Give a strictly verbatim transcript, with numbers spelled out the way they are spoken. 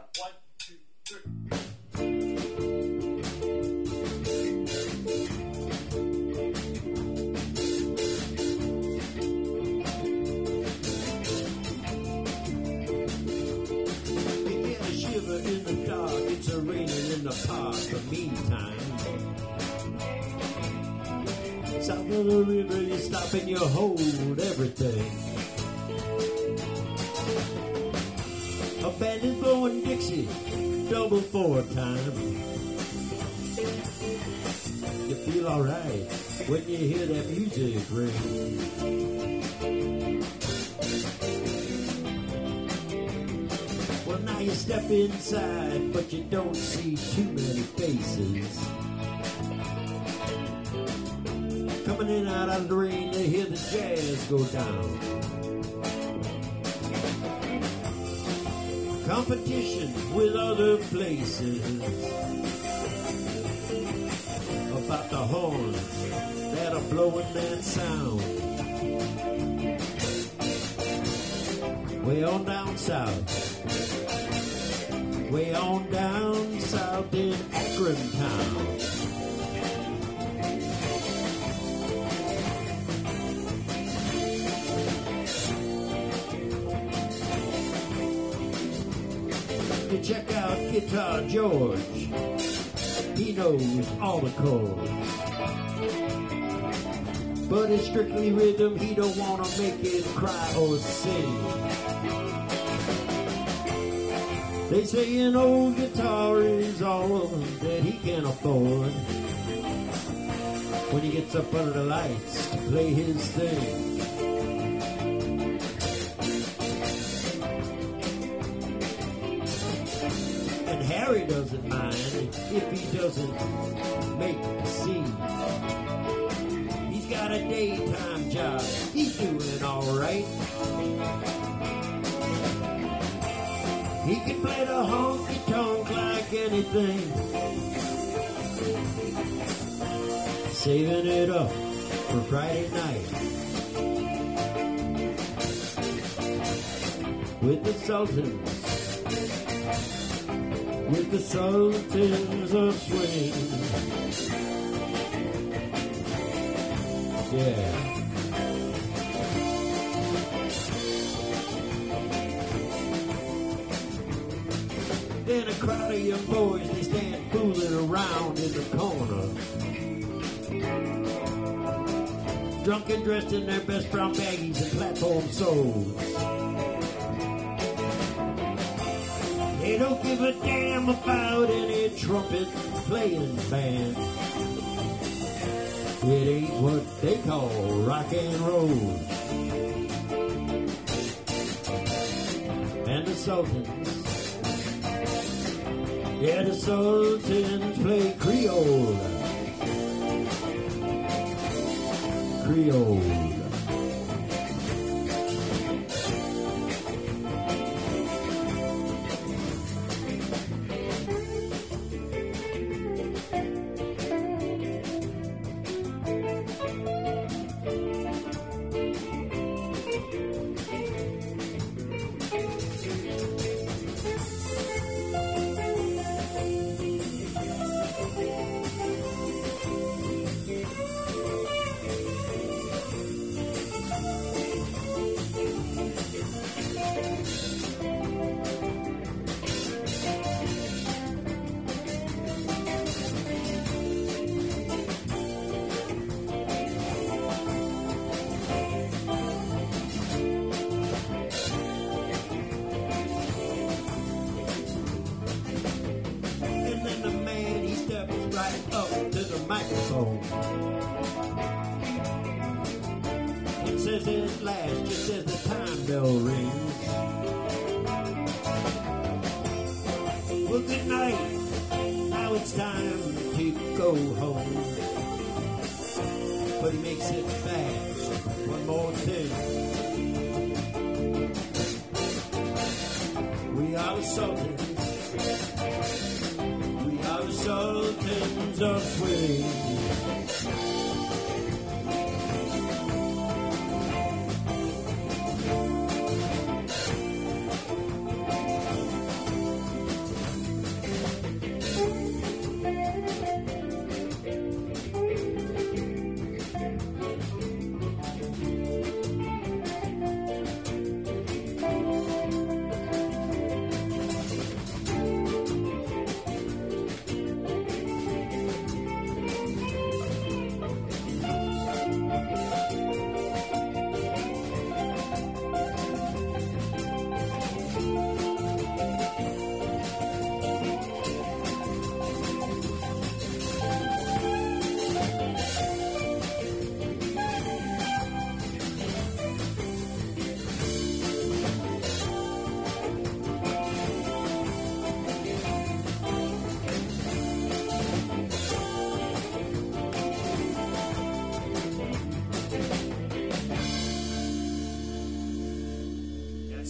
One, two, three. You get a shiver in the dark, it's a raining in the park, but meantime, south of the river, you stop and you hold everything. A band is blowing Dixie, double four time. You feel alright when you hear that music ring. Well, now you step inside, but you don't see too many faces. Coming in out of the rain, they hear the jazz go down. Competition with other places about the horns that are blowing that sound. Way on down south, way on down south in Akron town. You check out Guitar George, he knows all the chords, but it's strictly rhythm, he don't want to make it cry or sing. They say an old guitar is all that he can afford when he gets up under the lights to play his thing. Harry doesn't mind if he doesn't make the scene. He's got a daytime job, he's doing alright. He can play the honky-tonk like anything, saving it up for Friday night with the Sultans. With the Sultans of Swing. Yeah. Then a crowd of young boys, they stand fooling around in the corner. Drunk and dressed in their best brown baggies and platform soles. They don't give a damn about any trumpet playing band. It ain't what they call rock and roll. And the Sultans, yeah, the Sultans play Creole. Creole. Microphone. It says it last just as the time bell rings. Well, good night. Now it's time to go home. But he makes it fast. One more thing. We are the Sultans. We are the Sultans of Swing.